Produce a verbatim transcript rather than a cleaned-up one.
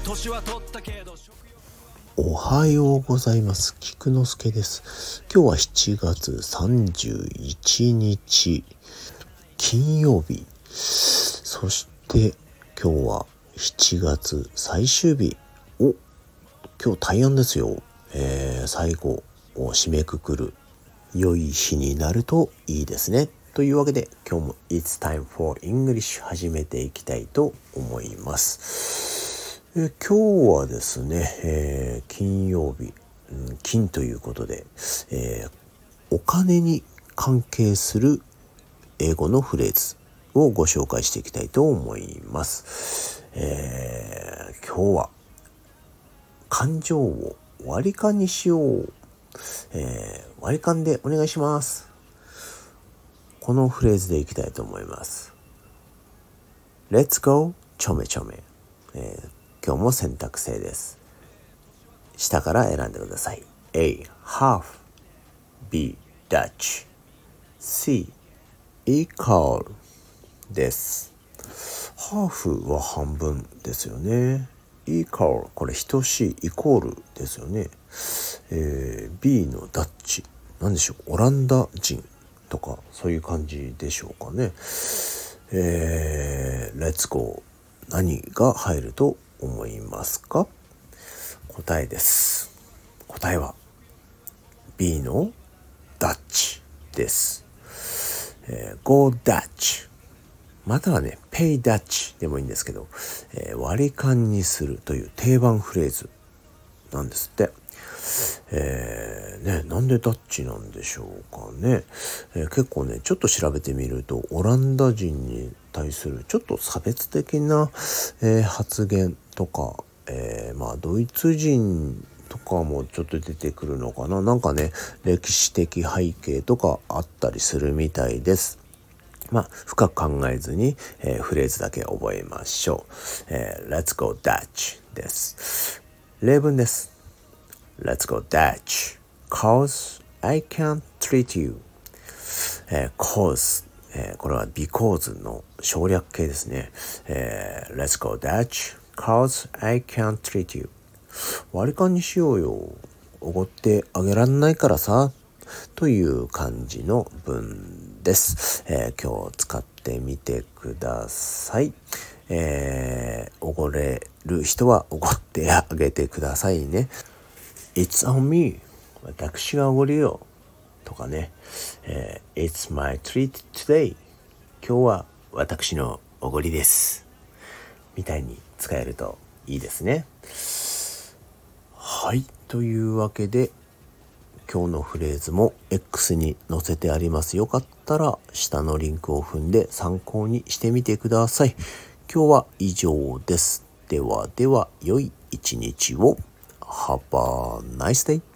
年は取ったけどおはようございます。菊之助です。今日はしちがつさんじゅういちにち金曜日、そして今日はしちがつ最終日。お、今日大安ですよ。えー、最後を締めくくる良い日になるといいですね。というわけで今日も It's time for English 始めていきたいと思います。え今日はですね、えー、金曜日、うん、金ということで、えー、お金に関係する英語のフレーズをご紹介していきたいと思います。えー、今日は勘定を割り勘にしよう、えー、割り勘でお願いします。このフレーズでいきたいと思います。 Let's go ちょめちょめ、えー今日も選択制です。下から選んでください。 A. Half B. Dutch C. Equal です。ハーフは半分ですよね。Equal これ等しいイコールですよね。えー、B のダッチなんでしょう、オランダ人とかそういう感じでしょうかね。えー、Let's go 何が入ると思いますか？答えです。答えは B のダッチです。えー、Go Dutch またはね Pay Dutch でもいいんですけど、えー、割り勘にするという定番フレーズなんですって。えー、ね、なんでダッチなんでしょうかね。えー、結構ねちょっと調べてみるとオランダ人に対するちょっと差別的な、えー、発言とか、えー、まあドイツ人とかもちょっと出てくるのかな。なんかね歴史的背景とかあったりするみたいです。まあ深く考えずに、えー、フレーズだけ覚えましょう。えー、Let's go Dutch です。例文です。Let's go Dutch cause I can't treat you、えー、cause、えー、これは because の省略形ですね。えー、Let's go Dutch cause I can't treat you、 割り勘にしようよ、おごってあげらんないからさという感じの文です。えー、今日使ってみてください。えー、おごれる人はおごってあげてくださいね。It's on me 私がおごるよとかね、えー、It's my treat today 今日は私のおごりですみたいに使えるといいですね。はい、というわけで今日のフレーズも X に載せてあります。よかったら下のリンクを踏んで参考にしてみてください。今日は以上です。ではでは良い一日を。Have a nice day.